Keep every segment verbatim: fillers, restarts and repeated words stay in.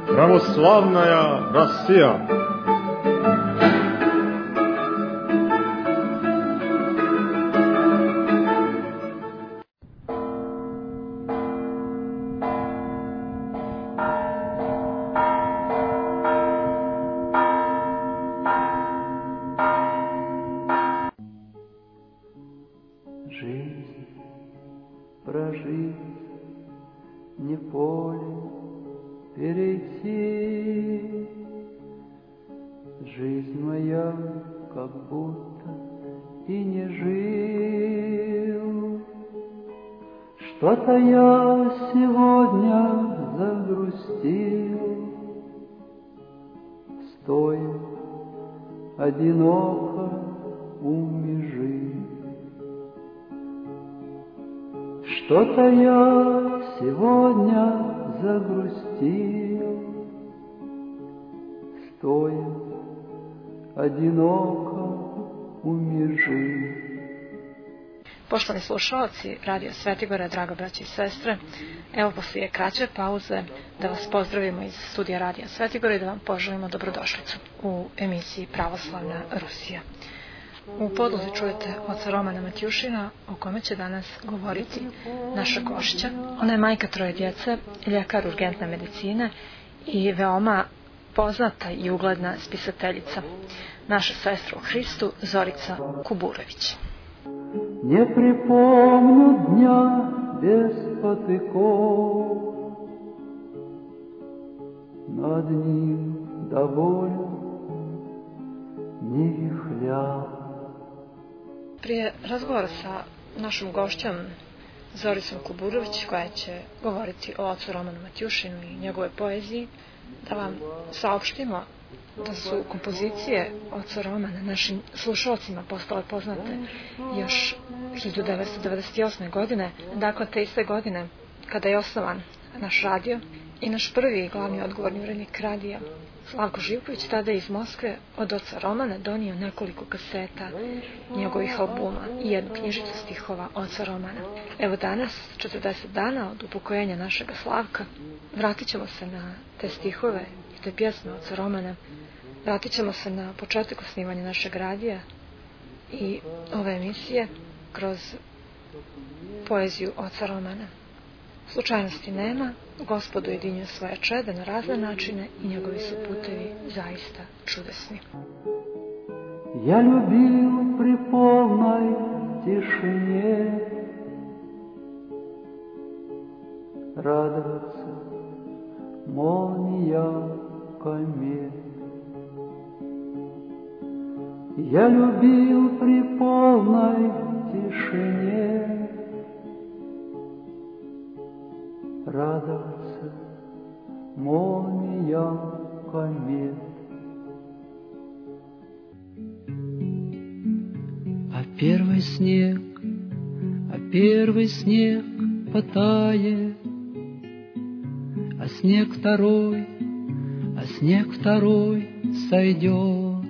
Православная Россия. Жизнь прожить, не поле перейти. Жизнь моя как будто и не жил. Что-то я сегодня загрустил, стоя одиноко у межи. Что-то я сегодня загрустил, стоя одиноко u межи. Poštovani slušalci Radio Svetigora, draga braće i sestre, evo poslije kraće pauze da vas pozdravimo iz studija Radija Svetigora i da vam poželimo dobrodošlicu u emisiji Pravoslavna Rusija. U podlozi čujete oca Romana Matjušina, o kome će danas govoriti naša gošća. Ona je majka troje djece, ljekar urgentne medicine i veoma poznata i ugledna spisateljica, naša sestra u Hristu Zorica Kuburović. Не припомню дня без потыков, над ним доволен не вихля. Prije razgovora sa našom gošćom Zoricom Kuburović, koja će govoriti o ocu Romanu Matjušinu i njegove poeziji, da vam saopštimo da su kompozicije oca Romana našim slušalcima postale poznate još hiljadu devetsto devedeset osme. godine, dakle te iste godine kada je osnovan naš radio i naš prvi glavni odgovorni urednik radija Slavko Živković tada iz Moskve od oca Romana donio nekoliko kaseta njegovih albuma i jednu knjižicu stihova oca Romana. Evo danas, četrdeset dana od upokojenja našega Slavka, vratit ćemo se na te stihove i te pjesme oca Romana, vratit ćemo se na početak osnivanja našeg radija i ove emisije kroz poeziju oca Romana. Slučajnosti nema, Gospod ujedinjuje svoje čede na razne načine i njegovi su putevi zaista čudesni. Я любил при полной тишине радоваться молния комет. Я любил при полной тишине радоваться молния комет. А первый снег, а первый снег потает, а снег второй, а снег второй сойдет,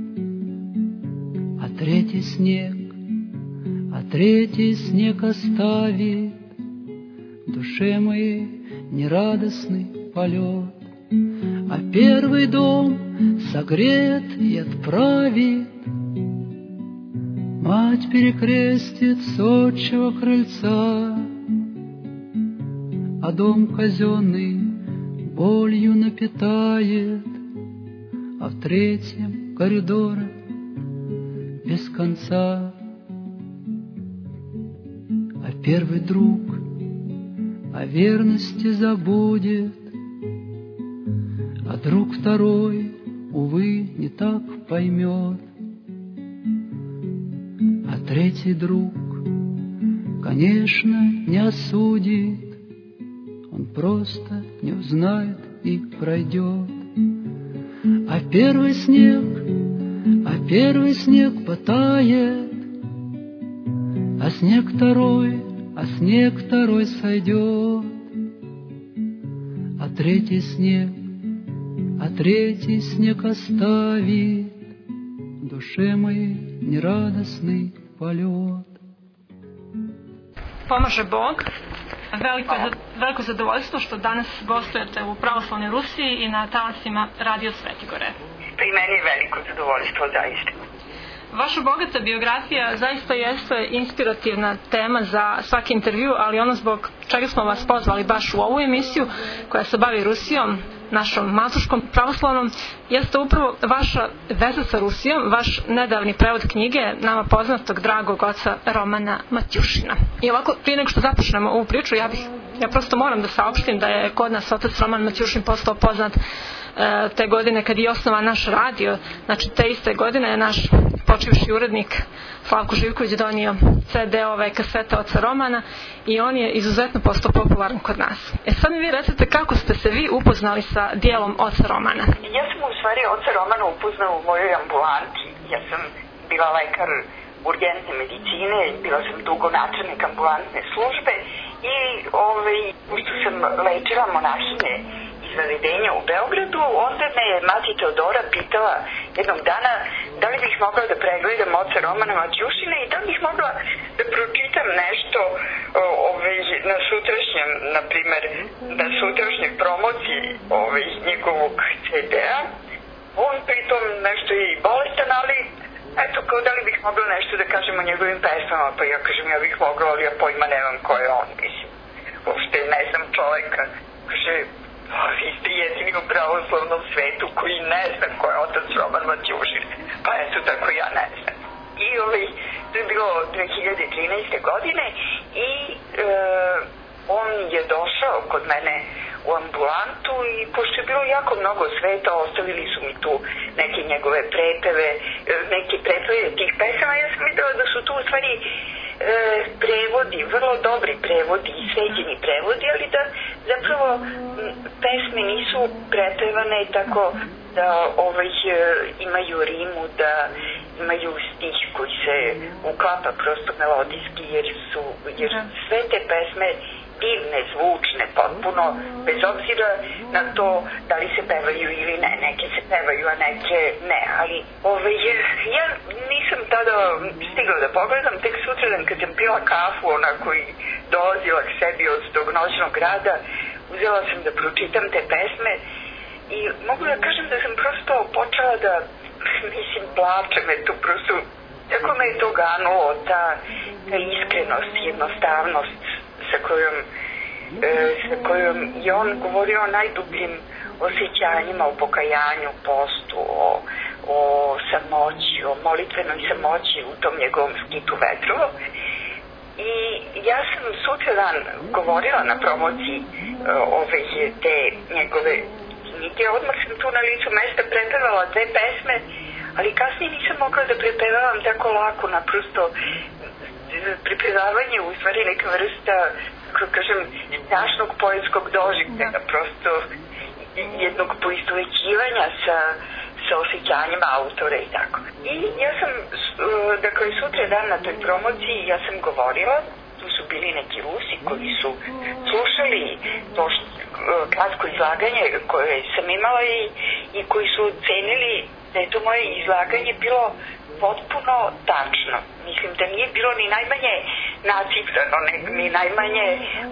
а третий снег, а третий снег оставит в душе моей нерадостный полет, а первый дом согрет и отправит, мать перекрестит с отчего крыльца, а дом казенный болью напитает, а в третьем коридоре без конца. А первый друг о верности забудет, а друг второй, увы, не так поймет. А третий друг, конечно, не осудит, он просто не узнает и пройдет. А первый снег, а первый снег потает, а снег второй, а снег второй сойдет, а третий снег, а третий снег оставит в душе моей нерадостный полет. Pomaže Bog, veliko, veliko zadovoljstvo što danas gostujete u Pravoslavnoj Rusiji i na talasima Radio Svetigore. Pa i meni je veliko zadovoljstvo, zaista. Vaša bogata biografija zaista jeste inspirativna tema za svaki intervju, ali ono zbog čega smo vas pozvali baš u ovu emisiju koja se bavi Rusijom, našom matuškom pravoslavnom, jeste upravo vaša veza sa Rusijom, vaš nedavni prevod knjige nama poznatog dragog oca Romana Matjušina. I ovako, prije nego što započnemo ovu priču, ja bih, ja prosto moram da saopštim da je kod nas otac Roman Matjušin postao poznat e, te godine kad je osnovan naš radio. Znači, te iste godine je naš počivši urednik Slavko Živković donio ce de-ove kasete oca Romana i on je izuzetno postao popularan kod nas. E sad mi vi recite kako ste se vi upoznali sa dijelom oca Romana? Ja sam u stvari oca Romana upoznala u mojoj ambulanti. Ja sam bila lekar urgentne medicine, bila sam dugo načelnik ambulantne službe i ovaj, pošto sam lečila monahine iz zavedenja u Beogradu, onda me je mati Teodora pitala jednog dana da li bih mogla da pregledam oca Romana Matjušina i da li bih mogla da pročitam nešto ovaj, na sutrašnjem, na primer, na sutrašnjoj promociji ovaj, njegovog ce de-a. On pritom nešto je i bolestan, ali eto, kao da li bih mogla nešto da kažem o njegovim pesmama, pa ja kažem ja bih mogla, ali ja pojma nemam ko je on, mislim. Uopšte ne znam čoveka, kaže, vi ste jedini u pravoslavnom svetu koji ne znam ko je otac Roman Matjušin, pa eto tako ja ne znam. I ovaj, to je bilo dve hiljade trinaeste. godine i e, on je došao kod mene u ambulantu i pošto je bilo jako mnogo sveta, ostavili su mi tu neke njegove prepeve, neke prepeve tih pesama. Ja sam videla da su tu u stvari e, prevodi, vrlo dobri prevodi i sređeni prevodi, ali da zapravo pesme nisu prepevane tako da ovaj, imaju rimu, da imaju stih koji se uklapa prosto melodijski, jer su jer sve te pesme divne, zvučne, potpuno, bez obzira na to da li se pevaju ili ne. Neke se pevaju, a neke ne, ali ovaj, ja nisam tada stigla da pogledam, tek sutradan kad sam pila kafu, onako i dolazila k sebi od tog noćnog rada, uzela sam da pročitam te pesme i mogu da kažem da sam prosto počela da, mislim, plače me tu prosto, tako me je to ganulo, ta, ta iskrenost, jednostavnost sa kojom, e, sa kojom je on govorio o najdubljim osjećanjima, o pokajanju, postu, o, o samoći, o molitvenoj samoći u tom njegovom skitu Vetrovo. I ja sam sutradan govorila na promociji e, ove te njegove knjige, odmah sam tu na licu mesta prepevala dve pesme, ali kasnije nisam mogla da prepevavam tako lako, naprosto prepevavanje u stvari neka vrsta, kako kažem, strašnog poetskog doživljaja, prosto jednog poistovećivanja sa, sa osjećanjima autora i tako. I ja sam, dakle, sutra dan na toj promociji ja sam govorila, tu su bili neki Rusi koji su slušali to što, kratko izlaganje koje sam imala i, i koji su ocenili da je to moje izlaganje bilo potpuno tačno. Mislim da nije bilo ni najmanje nacifrano, ni najmanje,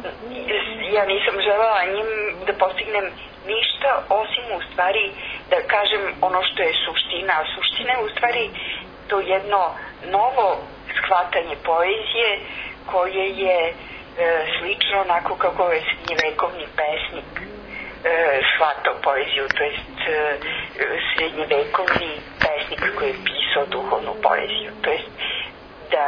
ja nisam želela njim da postignem ništa osim u stvari da kažem ono što je suština. A suština je u stvari to jedno novo shvatanje poezije koje je e, slično onako kako je srednjevekovni pesnik e, shvatao poeziju, to jest e, srednjevekovni pesnik koji je pisao duhovnu poeziju, to jest da,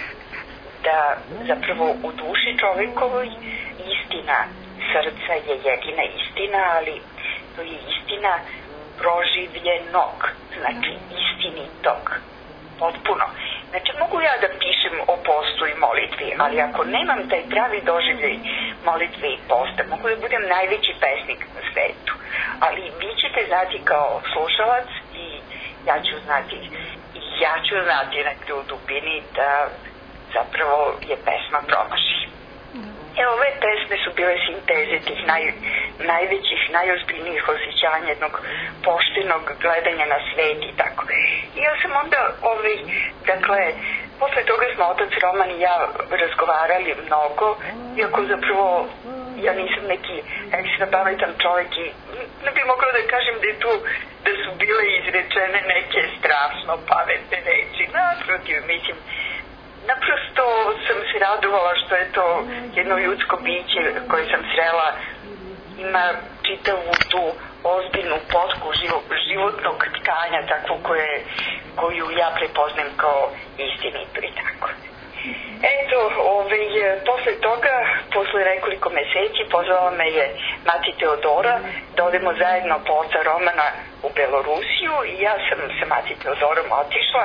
da zapravo u duši čovekovoj istina srca je jedina istina, ali to je istina proživljenog, znači istinitog, potpuno. Znači mogu ja da pišem o postu i molitvi, ali ako nemam taj pravi doživljaj molitve i posta, mogu da budem najveći pesnik na svetu. Ali vi ćete znati kao slušalac i ja ću znati, ja ću znati negde u dubini da zapravo je pesma promaši. Evo, ove pesme su bile sinteze tih naj, najvećih, najozbiljnijih osjećanja jednog poštenog gledanja na svet i tako. I ja sam onda, ovaj, dakle, posle toga smo otac Roman i ja razgovarali mnogo, iako zapravo ja nisam neki ekstra pametan čovjek i ne bi mogla da kažem da je tu, da su bile izrečene neke strašno pametne reči. Naprotiv, mislim, naprosto sam se radovala što je to jedno ljudsko biće koje sam srela, ima čitavu tu ozbiljnu potku životnog tkanja, takvu koje, koju ja prepoznam kao istinitu i tako. Eto, ovaj, posle toga, posle nekoliko meseci, pozvala me je mati Teodora da odemo zajedno po oca Romana u Belorusiju i ja sam sa mati Teodorom otišla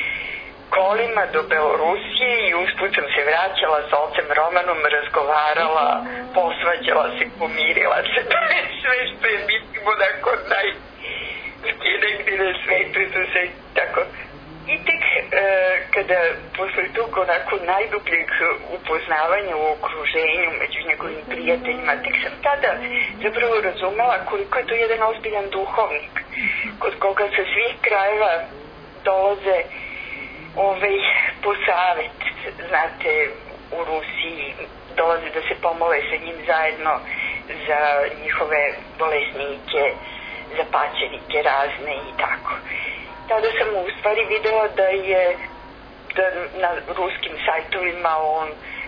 kolima do Belorusije i usput sam se vraćala sa ocem Romanom, razgovarala, posvađala se, pomirila se, sve što je mislimo onako naj... negdje na svetu, to se tako... I tek e, kada posle tog onako najdubljeg upoznavanja u okruženju među njegovim prijateljima, tek sam tada zapravo razumela koliko je to jedan ozbiljan duhovnik kod koga sa svih krajeva dolaze ovaj, po savet, znate, u Rusiji dolaze da se pomole sa njim zajedno za njihove bolesnike, za paćenike razne i tako. Tada sam u stvari videla da je da na ruskim sajtovima on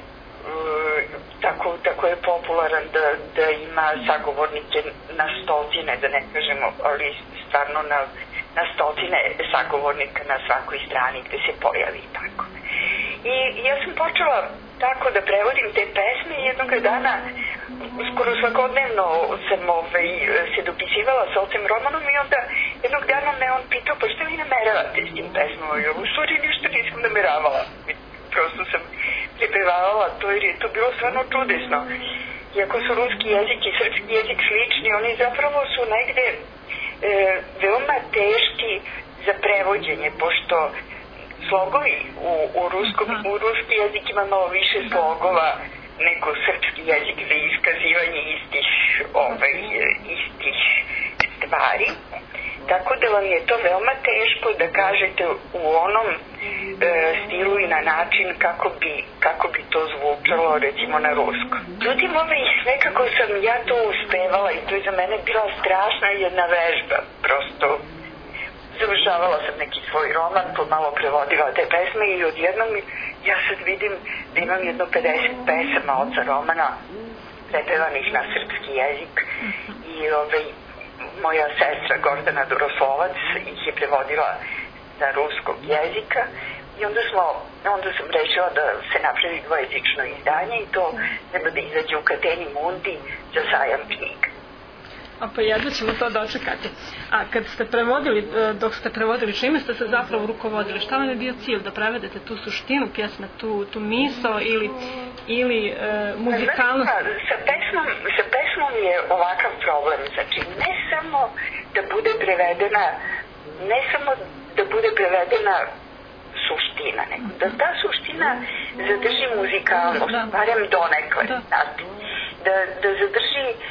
uh, tako, tako je popularan da, da ima sagovornike na stotine, da ne kažemo, ali stvarno na, na stotine sagovornika na svakoj strani gde se pojavi i tako. I ja sam počela tako da prevodim te pesme i jednog dana skoro svakodnevno sam ovaj, se dopisivala sa ocem Romanom i onda jednog dana me on pitao pa što vi nameravate s tim pesmama? Ja u stvari ništa nisam nameravala. Prosto sam prepevavala to jer je to bilo stvarno čudesno. Iako su ruski jezik i srpski jezik slični, oni zapravo su negde e, veoma teški za prevođenje, pošto slogovi u, u, ruskom, u ruski jezik ima malo više slogova nego srpski jezik za iskazivanje istih, ovaj, istih stvari. Tako da vam je to veoma teško da kažete u onom e, stilu i na način kako bi, kako bi to zvučalo recimo na ruskom. Međutim, ovaj, nekako sam ja to uspevala i to je za mene bila strašna jedna vežba. Prosto završavala sam neki svoj roman, pomalo prevodila te pesme i odjednom ja sad vidim da imam jedno pedeset pesama oca Romana prepevanih na srpski jezik i ovaj, moja sestra Gordana Doroslovac ih je prevodila sa ruskog jezika i onda smo, onda sam rešila da se napravi dvojezično izdanje i to treba da izađe u Kateni Mundi za sajam knjiga. A pa jedno ćemo to dočekati. A kad ste prevodili, dok ste prevodili, čime ste se zapravo rukovodili? Šta vam je bio cilj? Da prevedete tu suštinu pjesme, tu, tu misao ili, ili e, muzikalnost? Sa pesmom, sa pesmom je ovakav problem. Znači, ne samo da bude prevedena, ne samo da bude prevedena suština, nego da ta suština zadrži muzikalnost, barem donekle, znate. Da, da zadrži e,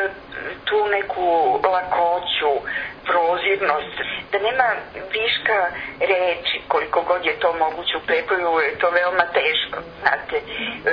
tu neku lakoću, prozirnost, da nema viška reči, koliko god je to moguće u prepoju, je to veoma teško, znate. E,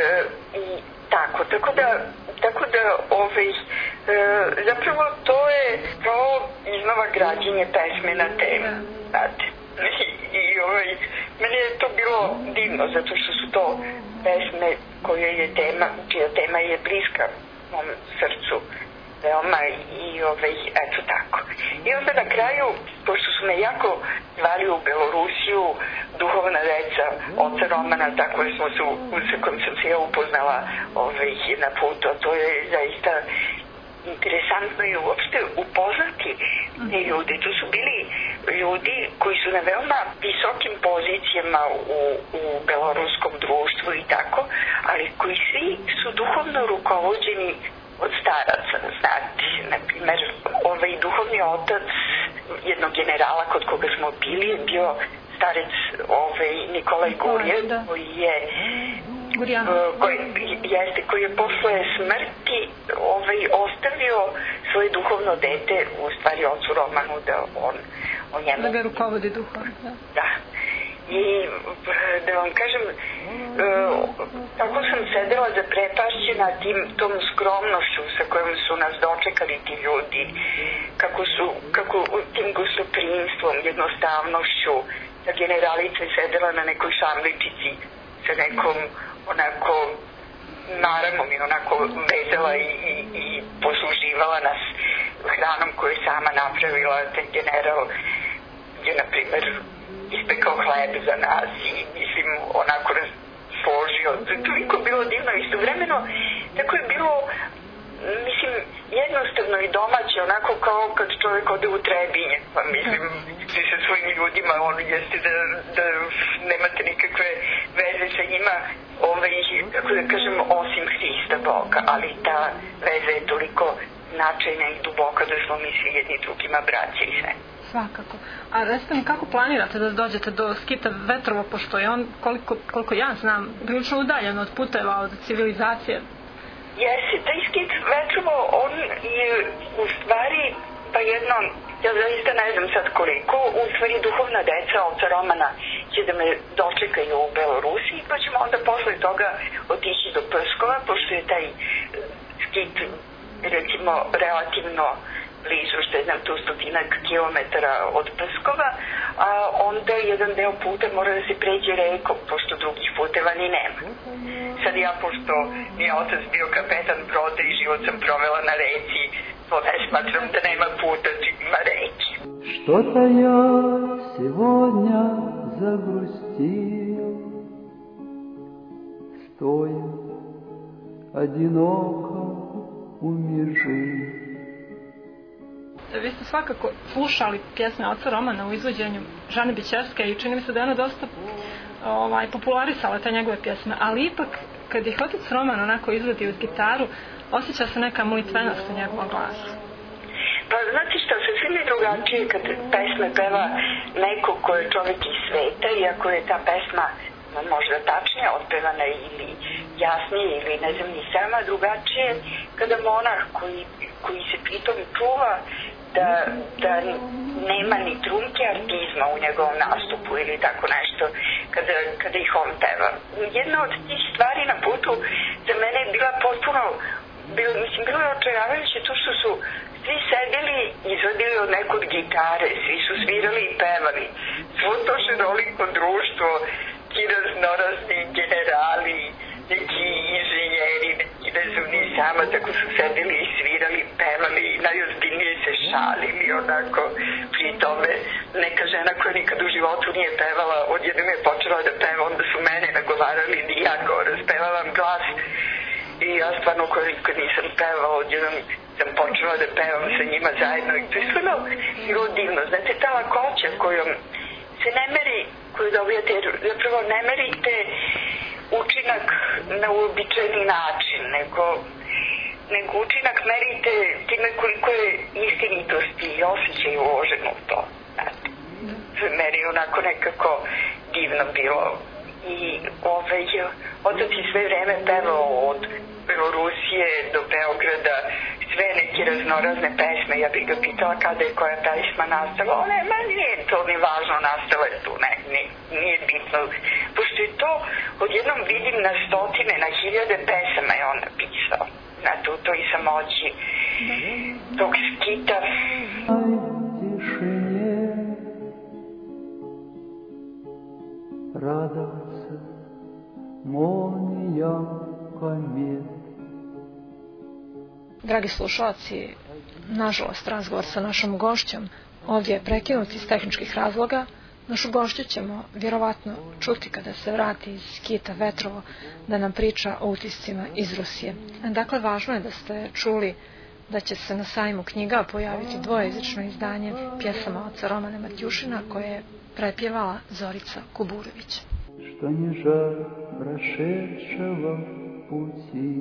i tako, tako da, tako da ovaj, e, zapravo to je kao iznova građenje pesme na temu, znate. I, i ovaj, meni je to bilo divno, zato što su to pesme koja je tema, čija tema je bliska mom srcu veoma i ovaj, eto tako. I onda na kraju, pošto su me jako zvali u Belorusiju, duhovna deca oca Romana, tako je smo se, sa kojim sam se ja upoznala ovaj, na putu, a to je zaista interesantno i uopšte upoznati te ljude. To su bili ljudi koji su na veoma visokim pozicijama u, u beloruskom društvu i tako, ali koji svi su duhovno rukovođeni od staraca, znate. Na primer, ovaj duhovni otac jednog generala kod koga smo bili je bio starec ovaj, Nikolaj Gurjev, koji je koji jeste, koji je posle smrti ovaj, ostavio svoje duhovno dete u stvari ocu Romanu da on o njemu... Da ga rukovodi duhom. Da. Da. I da vam kažem, tako sam sedela zaprepašćena tim, tom skromnošću sa kojom su nas dočekali ti ljudi, kako su, kako tim gostoprimstvom, jednostavnošću. Ta generalica je sedela na nekoj šamličici sa nekom onako naramom i onako vezala i, i, i posluživala nas hranom koju je sama napravila. Ten general je, na primer, ispekao hleb za nas i, mislim, onako složio. Toliko bilo divno istovremeno, tako je bilo, mislim, jednostavno i domaće, onako kao kad čovjek ode u Trebinje, pa mislim, svi sa svojim ljudima, ono jeste da, da nemate nikakve veze sa njima, ovaj, kako da kažem, osim Hrista Boga, ali ta veza je toliko značajna i duboka da smo mi svi jedni drugima braći i sve. Svakako. A recite mi, kako planirate da dođete do skita Vetrovo, pošto je on, koliko, koliko ja znam, prilično udaljen od puteva, od civilizacije? Jesi, taj skit Vetrovo, on je u stvari, pa jedno, ja zaista ne znam sad koliko, u stvari duhovna deca oca Romana će da me dočekaju u Belorusiji, pa ćemo onda posle toga otići do Pskova, pošto je taj skit, recimo, relativno blizu, što je znam tu stotinak kilometara od Pskova, a onda jedan deo puta mora da se pređe rekom, pošto drugih puteva ni nema. Sad ja, pošto mi je otac bio kapetan broda i život sam provela na reci, to ne smatram da nema puta, ima reki. Что-то я сегодня загрустил, стоя одиноко у межи. Vi ste svakako slušali pjesme oca Romana u izvođenju Žane Bićerske i čini mi se da je ona dosta ovaj, popularisala te njegove pjesme, ali ipak kad ih otac Roman onako izvodi uz gitaru, osjeća se neka molitvenost u njegovom glasu. Pa znate što, sasvim je drugačije kad pesme peva neko ko je čovjek iz sveta, iako je ta pesma možda tačnije otpevana ili jasnije ili ne znam ni sama, drugačije kada monah koji, koji se pritom čuva da, da nema ni trunke artizma u njegovom nastupu ili tako nešto kada, kada ih on peva. Jedna od tih stvari na putu za mene je bila potpuno, bilo, mislim, bilo je očaravajuće to što su svi sedeli i izvodili od nekog gitare, svi su svirali i pevali. Svo to šaroliko društvo, ti raznorazni generali, neki inženjeri, neki ne znam ni sama, tako su sedeli i svirali, pevali i najozbiljnije se šalili, onako, pri tome neka žena koja nikad u životu nije pevala, odjednom je počela da peva, onda su mene nagovarali da ja go raspevavam glas i ja stvarno koja nikad nisam pevala, odjednom sam počela da pevam sa njima zajedno i to je stvarno bilo divno. Znate, ta lakoća kojom se ne meri, koju dobijate, zapravo ne merite učinak na uobičajeni način, nego, nego učinak merite time koliko je istinitosti i osjećaj uloženo u to. Znate, meni je onako nekako divno bilo. I ovaj, otac je sve vreme pevao od Belorusije do Beograda sve neke raznorazne pesme. Ja bih ga pitala kada je koja pesma nastala. Ona je, ma nije to ni važno, nastala je tu, ne, nije, nije bitno. Pošto je to, odjednom vidim na stotine, na hiljade pesama je on napisao. Znate, u toj samoći tog skita. Радоваться молния комет. Dragi slušalci, nažalost razgovor sa našom gošćom ovdje je prekinut iz tehničkih razloga. Našu gošću ćemo vjerovatno čuti kada se vrati iz skita Vetrovo da nam priča o utiscima iz Rusije. Dakle, važno je da ste čuli da će se na sajmu knjiga pojaviti dvojezično izdanje pjesama oca Romana Matjušina koje je prepjevala Zorica Kuburović. Что не жаль прошедшего пути.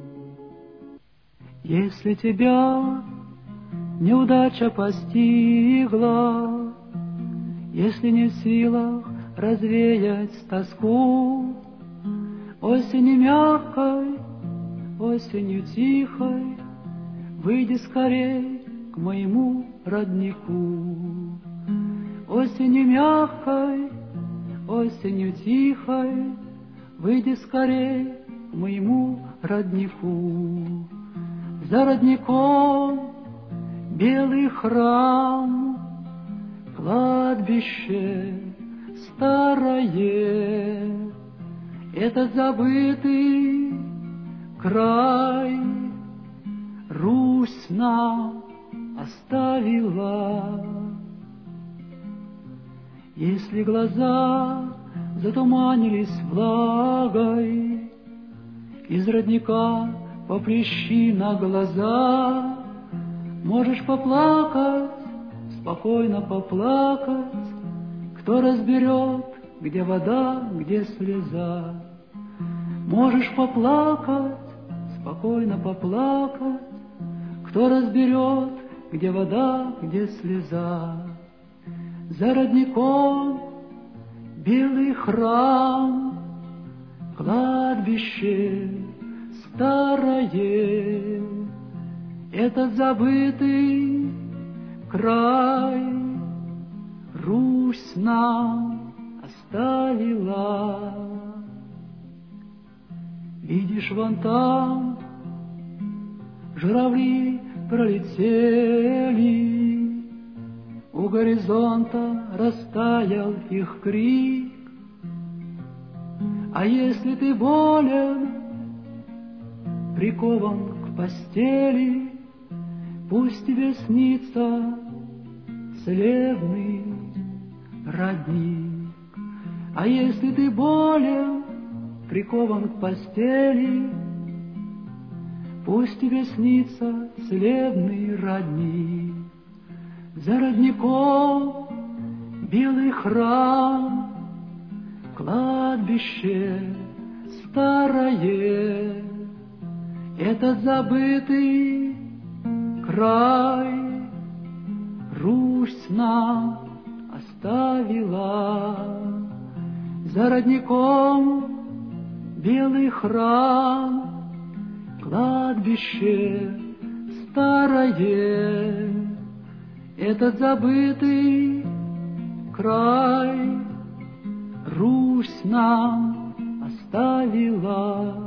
Если тебя неудача постигла, если не в силах развеять тоску, осенью мягкой, осенью тихой, выйди скорей к моему роднику. Осенью мягкой, осенью тихой, выйди скорей к моему роднику. За родником белый храм, кладбище старое, этот забытый край Русь нам оставила. Если глаза затуманились влагой, из родника поприщи на глаза, можешь поплакать, спокойно поплакать, кто разберет, где вода, где слеза. Можешь поплакать, спокойно поплакать, кто разберет, где вода, где слеза. За родником белый храм, кладбище старое, этот забытый край Русь нам оставила. Видишь, вон там журавли пролетели, у горизонта растаял их крик. А если ты болен, прикован к постели, пусть тебе снится славный родник. А если ты болен, прикован к постели, пусть тебе снится славный родник. За родником белый храм, кладбище старое, этот забытый край Русь нам оставила. За родником белый храм, кладбище старое, этот забытый край Русь нам оставила.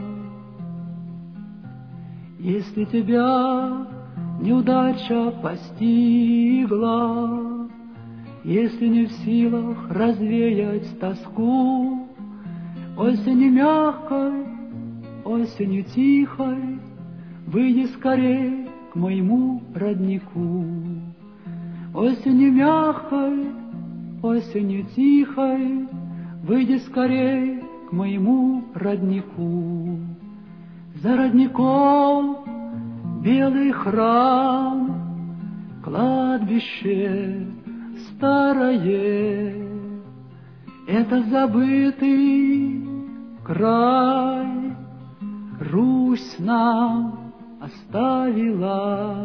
Если тебя неудача постигла, если не в силах развеять тоску, осенью мягкой, осенью тихой, выйди скорей к моему роднику. Осенью мягкой, осенью тихой, выйди скорей к моему роднику. За родником белый храм, кладбище старое, это забытый край Русь нам оставила.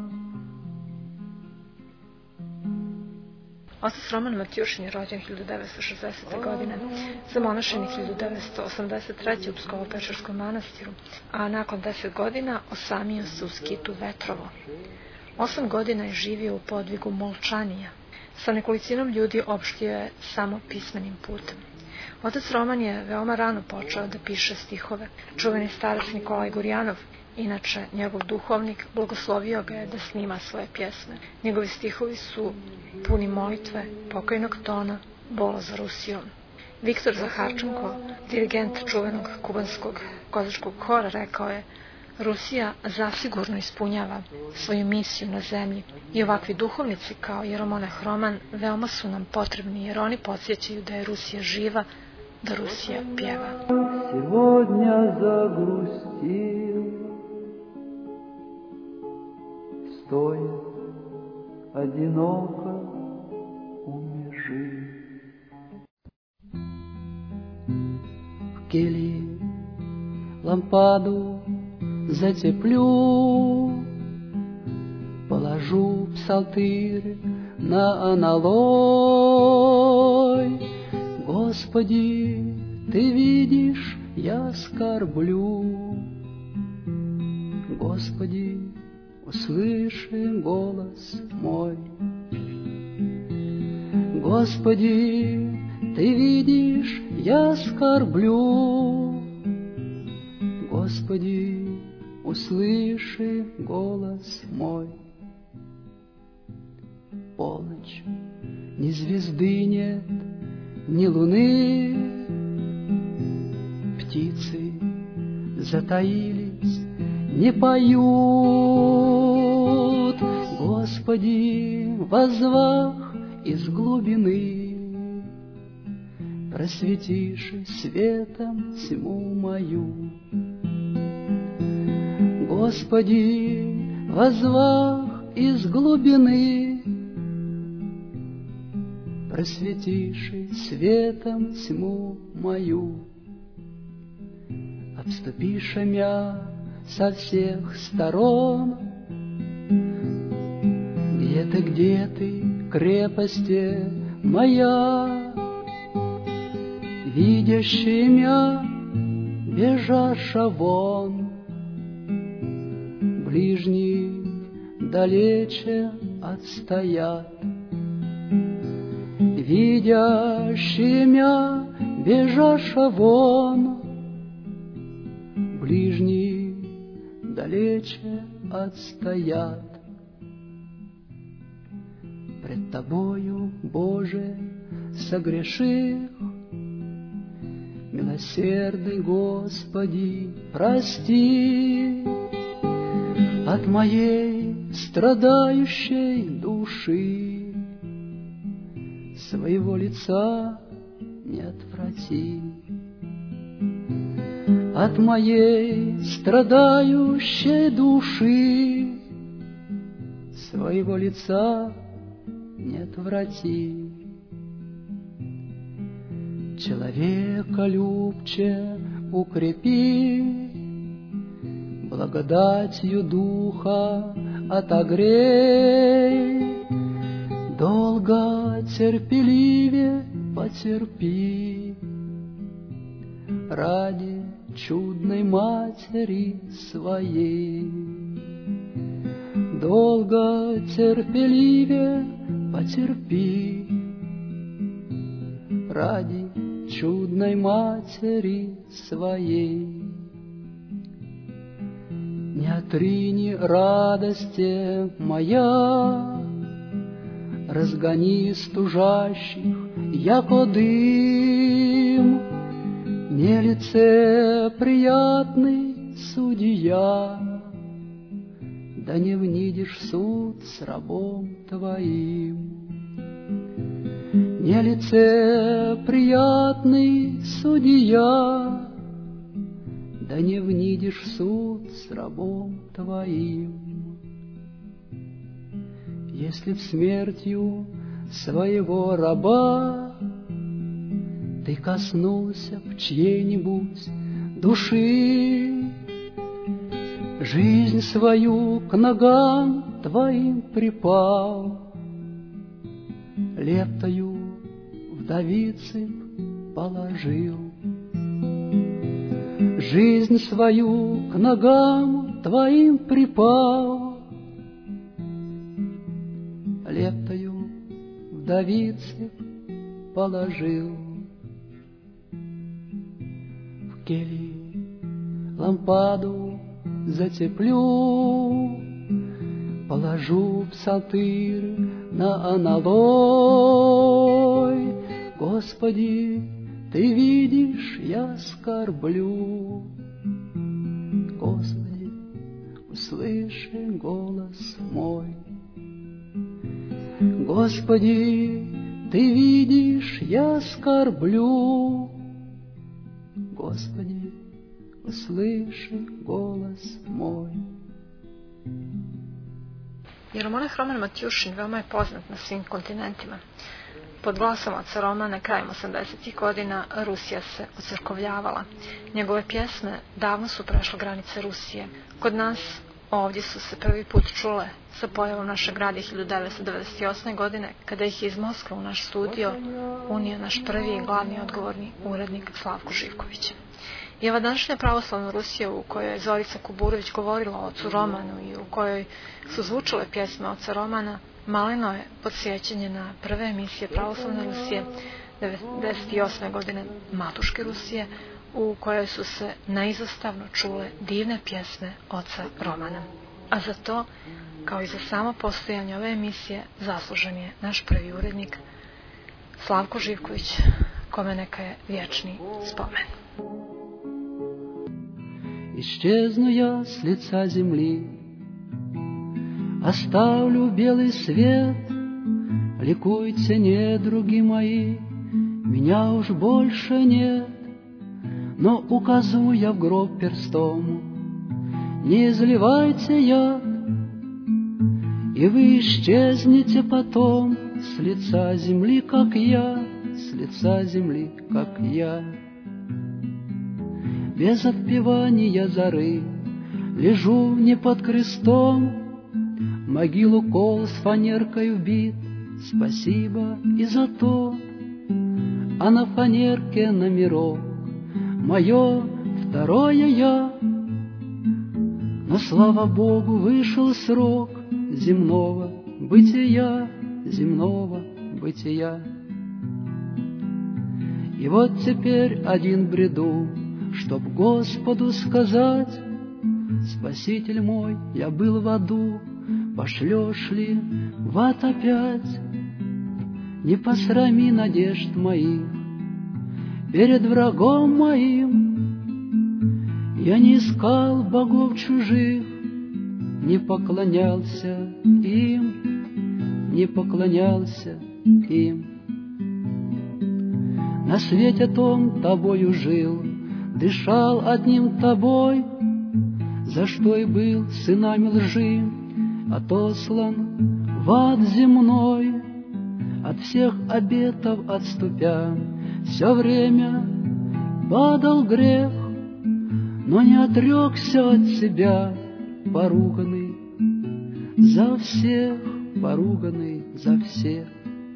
Otac Roman Matjušin je rođen hiljadu devetsto šezdesete. godine, zamonašen je hiljadu devetsto osamdeset treće. u Pskovo-Pečerskom manastiru, a nakon deset godina osamio se u skitu Vetrovo. Osam godina je živio u podvigu molčanija. Sa nekolicinom ljudi opštio je samo pismenim putem. Otac Roman je veoma rano počeo da piše stihove. Čuveni starac Nikolaj Gurjanov, inače njegov duhovnik, blagoslovio ga je da snima svoje pjesme. Njegovi stihovi su puni molitve, pokajnog tona, bola za Rusijom. Viktor Zaharčenko, dirigent čuvenog kubanskog kozačkog hora, rekao je: Rusija zasigurno ispunjava svoju misiju na zemlji i ovakvi duhovnici kao Jeromonah Roman veoma su nam potrebni, jer oni podsjećaju da je Rusija živa, da Rusija pjeva. Сегодня загрустил, стоя одиноко у межи. В келье лампаду затеплю, положу псалтырь на аналой. Господи, Ты видишь, я скорблю. Господи, услыши голос мой. Господи, Ты видишь, я скорблю. Господи, услыши голос мой. Полночь, ни звезды нет, ни луны, птицы затаились, не поют. Господи, воззвах из глубины, просветишь светом тьму мою. Господи, воззвах из глубины, просветишь светом тьму мою. Обступишь мя со всех сторон, где ты, где ты, крепости моя, видящий мя, бежаша вон, ближние далече отстоят. Видящий мя, бежаша вон, ближние далече отстоят. Пред Тобою, Боже, согреших, милосердный Господи, прости от моей страдающей души, своего лица не отврати. От моей страдающей души своего лица не отврати. Человека любче укрепи, благодатью духа отогрей, долго терпеливее потерпи ради чудной матери своей. Долго терпеливее потерпи ради чудной матери своей. Не отрини радости моя, разгони стужащих, яко дым. Нелицеприятный судья, да не внидишь суд с рабом твоим. Нелицеприятный судья, да не внидишь суд с рабом твоим. Если б смертью своего раба ты коснулся б чьей-нибудь души, жизнь свою к ногам твоим припал, лептою вдовицы положил. Жизнь свою к ногам твоим припал, лептою вдовицы положил. В келье лампаду затеплю, положу псалтырь на аналой. Господи, Ты видишь, я скорблю. Господи, услыши голос мой. Господи, Ты видишь, я скорблю. Господи, услыши голос мой. Jeromonah Roman Matjušin veoma je poznat na svim kontinentima. Pod glasom oca Romana krajem osamdesetih godina Rusija se ocrkovljavala. Njegove pjesme davno su prešle granice Rusije. Kod nas ovdje su se prvi put čule sa pojavom našeg rada hiljadu devetsto devedeset osme. godine, kada ih je iz Moskve u naš studio unio naš prvi i glavni odgovorni urednik Slavko Živković. I ova današnja pravoslavna Rusija u kojoj je Zorica Kuburović govorila o ocu Romanu i u kojoj su zvučale pjesme oca Romana, maleno je podsjećanje na prve emisije pravoslavne Rusije devedeset osme. godine Matuške Rusije, u kojoj su se neizostavno čule divne pjesme oca Romana. A za to, kao i za samo postojanje ove emisije, zaslužen je naš prvi urednik Slavko Živković, kome neka je vječni spomen. Исчезну я с лица земли, оставлю белый свет, ликуйте, недруги мои, меня уж больше нет. Но укажу я в гроб перстом, не изливайте яд, и вы исчезнете потом с лица земли, как я, с лица земли, как я. Без отпевания зары лежу не под крестом, могилу кол с фанеркой вбит, спасибо и за то. А на фанерке номерок мое второе я. Но, слава Богу, вышел срок земного бытия, земного бытия. И вот теперь один бреду, чтоб Господу сказать: Спаситель мой, я был в аду, пошлешь ли в ад опять? Не посрами надежд моих перед врагом моим. Я не искал богов чужих, не поклонялся им, не поклонялся им. На свете том тобою жил, дышал одним тобой, за что и был сынами лжи отослан в ад земной. От всех обетов отступя, все время падал грех, но не отрекся от себя, поруганный за всех, поруганный за всех.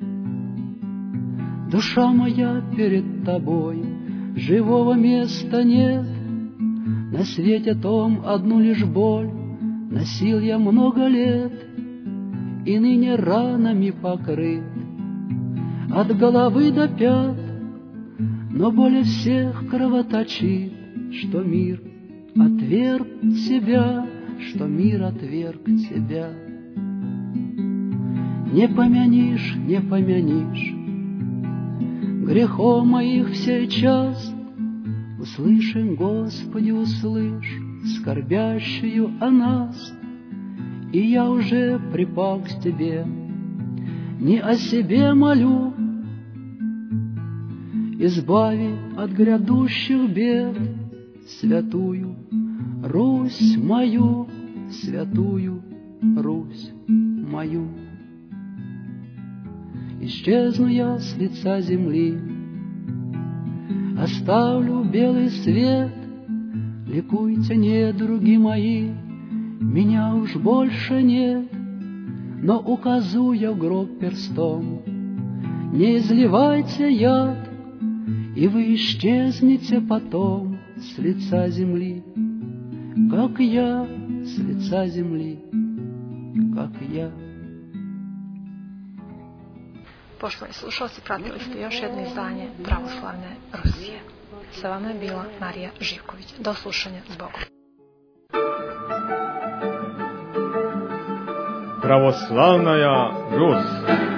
Душа моя перед тобой, живого места нет, на свете том одну лишь боль носил я много лет, и ныне ранами покрыт от головы до пят, но более всех кровоточит, что мир отверг тебя, что мир отверг тебя. Не помянишь, не помянишь грехов моих в сей час, услышим, Господи, услышь скорбящую о нас. И я уже припал к тебе, не о себе молю, избави от грядущих бед святую Русь мою, святую Русь мою. Исчезну я с лица земли, оставлю белый свет, ликуйте, недруги мои, меня уж больше нет. Но укажу я в гроб перстом, не изливайте яд, и вы исчезнете потом с лица земли, как я, с лица земли, как я. Poštovani slušalci, pratili ste još jedno izdanje Pravoslavne Rusije. Sa vama je bila Marija Živković. Do slušanja, zbogom. Православная Русь.